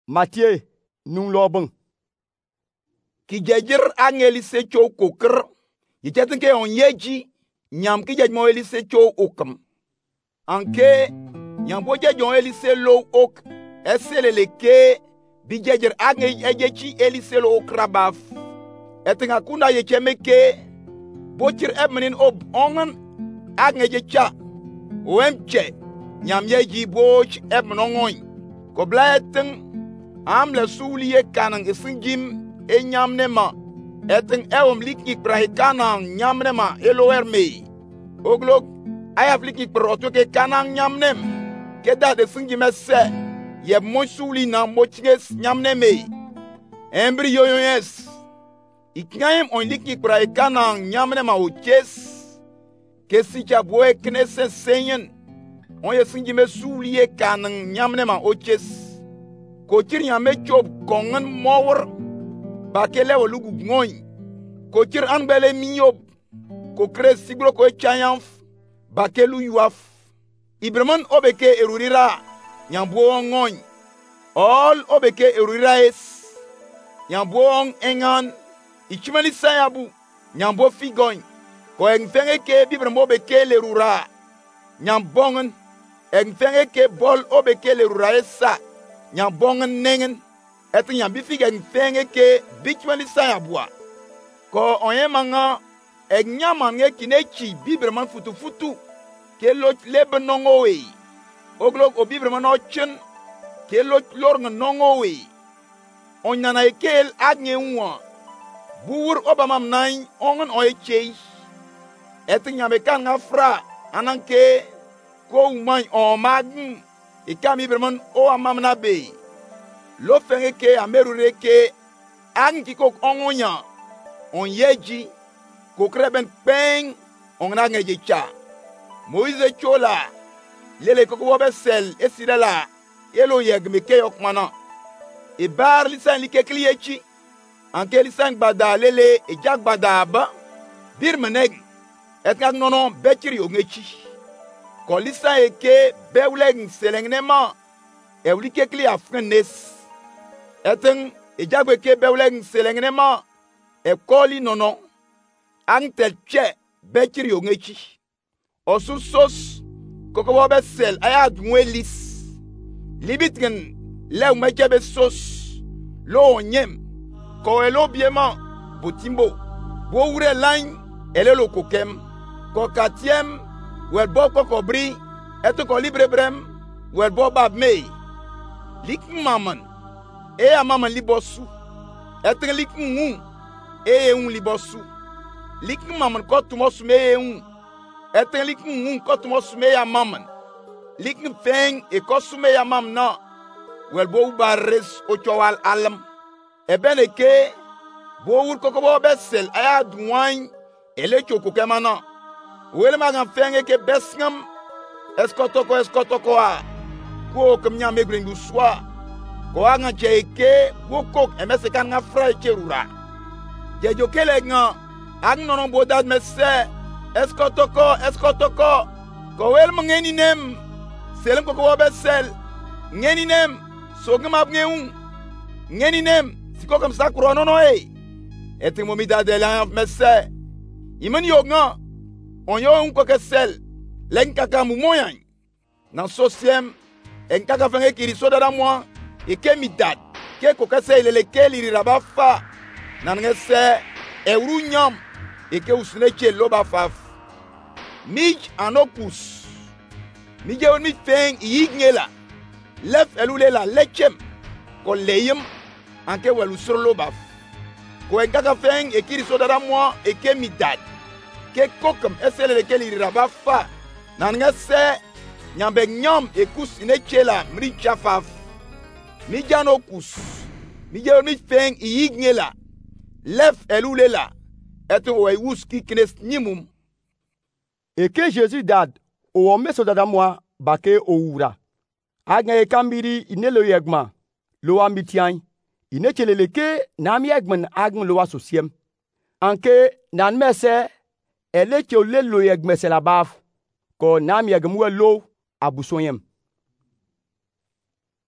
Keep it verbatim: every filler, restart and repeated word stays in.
Matthieu nung lobeng. Ki jejir angeli se cho kokr. Yichetin ke on yeji nyam ki jej mo eli se cho okam. Anke nyam bo jej on eli se lo ok eselele ke bi jejir angeli ejechi eli se lo okrabaf. Etinga kuna yecheme ke bochir ebmenin ob ongan angeli cha wemche nyam yeji boch ebmenongoy ko blaetin am le suliye kanang isingim e nyamne ma etin ewom liknik brahikanang nyamne ma eloerme oglog ayaf liknik protoke kanang nyamnem keda de singime se ye monsuli na mochines nyamne me embri yoyes iknaim on liknik brahikanang nyamne ma uches kesi chaboe knese senyen on ye singime suliye kanang nyamne ma uches ko tir nyame chob kongen mowr bakele wolugu ngoy ko tir anbele miyob ko kres siglo ko chayamf bakelu yuaf ibreman obeke erurira nyambo ngoy all obeke erurira es nyambo engan ichimali sayabu nyambo figoy ko engfenge ke bibremo obeke lerura nyambongen engfenge ke bol obeke lerura esa nyambongen nengen etin nyambi figa ngfenge ke bichwali sayabua ko onye manga egnyama nge kinechi bibreman futu futu ke lo lebenongowe oglog o bibreman ochen ke lo lor ngongowe onyana ekel agne unwa buur obamam nine ongen oechei etin nyambe kan ngafra ananke ko umay o magn ikami berman o amamna be lo fenge ke amerure ke angi ko ongonya on yeji ko kreben peng on na ngeje cha Moise chola lele ko ko besel esirala yelo yegme ke okmana e bar lisan like kliyechi anke lisan gbada lele e jagbada ba birmeneg et kan nono betri ongechi ko lisan eke bewleg selengnema e wlike kli afrenes eten e jagwe ke bewleg selengnema e koli nono antel che betri ongechi osusos koko wobe sel aya dwelis libitgen lew mechebe sos lo onyem ko elo biema botimbo bo wure line elelo kokem ko katiem wel bo ko bri eto ko libre brem wel bo bab me lik maman e a maman libosu eto lik ngu e un libosu lik maman ko tumos me un eto lik ngu ko tumos me ya maman lik feng e ko sume ya mam na wel bo barres o chowal alam e beneke bo wur ko ko bo besel aya duwan ele choko kemana wel magan fenge ke besngam eskotoko eskotoko a ko kamnya megrengu swa ko anga cheke wokok emese kan nga fra cherura je jokele nga ang nonon bodad messe eskotoko eskotoko ko wel mngeni nem selem ko ko besel ngeni nem sogma bngeun ngeni nem siko kam sakro no no e eti momida de la messe imen yoga on yo un ko kesel len kaka mu moyan na sosiem en kaka fenge kiri soda da moi e kemidad ke ko kesel le keli rabafa na ngese e runyam e ke usne che loba faf mij anokus mi je on mi feng yigngela lef elulela lechem ko leyem anke welu surlo baf ko en kaka feng e kiri soda da moi e kemidad ke kokam esele le keli rabafa na ngese nyambe nyam e kus ne chela mri chafaf mi jano kus mi je mi feng yigngela lef elulela eto we wuski knes nimum Et que Jésus dad o ome sodada moi bake oura agna e kambiri inelo yegma lo ambitian ine cheleleke nam yegman agn lo asosiem anke nan mese ele che le lo yegme se la baf ko nam yegmu lo abusoyem